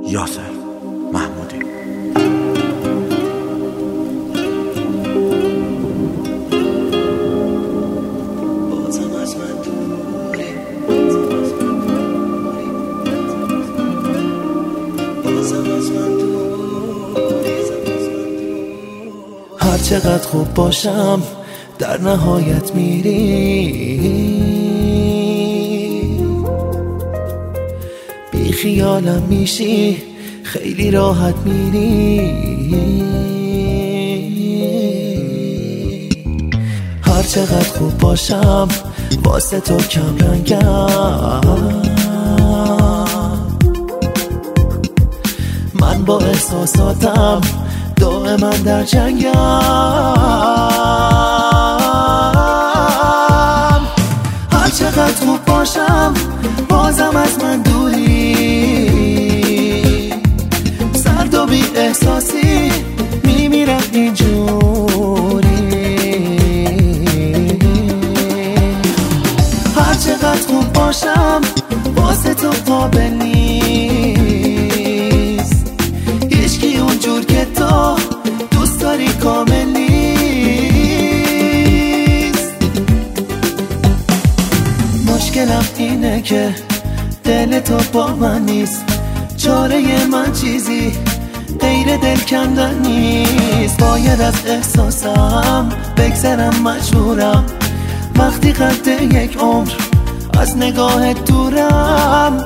یاسر محمودی. هر چقدر خوب باشم در نهایت میری، بی خیالم میشی، خیلی راحت میری. هر چقدر خوب باشم واسه تو کم رنگم، من با احساساتم دائما در جنگم. هر چقدر خوب باشم بازم از من دوری، سرد و بی احساسی میمیرم اینجوری. هر چقدر خوب باشم واسه تو قابل نیست، هیچکی اونجور که تو دوست داری کامل نیست. مشکلم اینه که دل تو با من نیست، چاره من چیزی غیر دل کندن نیست. باید از احساسم بگذرم، مجبورم وقتی قد یک عمر از نگاهت دورم.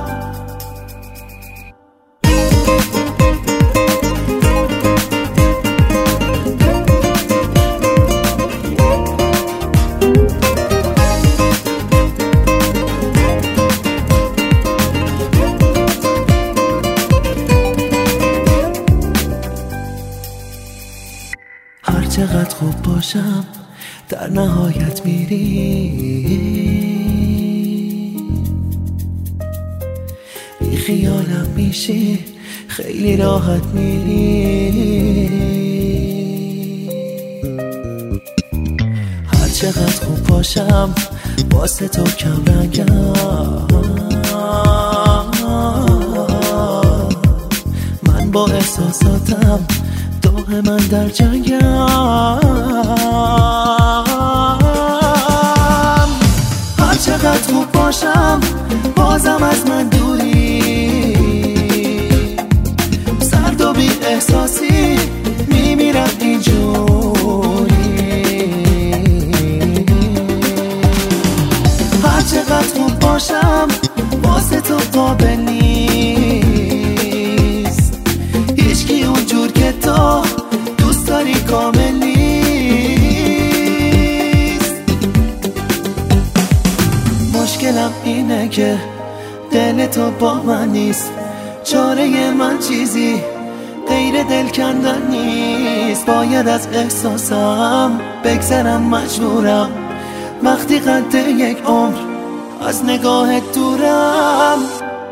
هر چقدر خوب باشم در نهایت میری، بی خیالم میشی، خیلی راحت میری. هر چقدر خوب باشم واسه تو کم رنگم، من با احساساتم دائما در جنگم. هر چقدر خوب باشم بازم از من دوری، سرد و بی احساسی میمیرم اینجوری. هر چقدر خوب باشم واسه تو قابل نیست، هیچکی اونجور که تو دوست داری کامل نیست. مشکلم اینه که دل تو با من نیست، چاره من چیزی غیر دل کندن نیست. باید از احساسم بگذرم، مجبورم وقتی قد یک عمر از نگاهت دورم.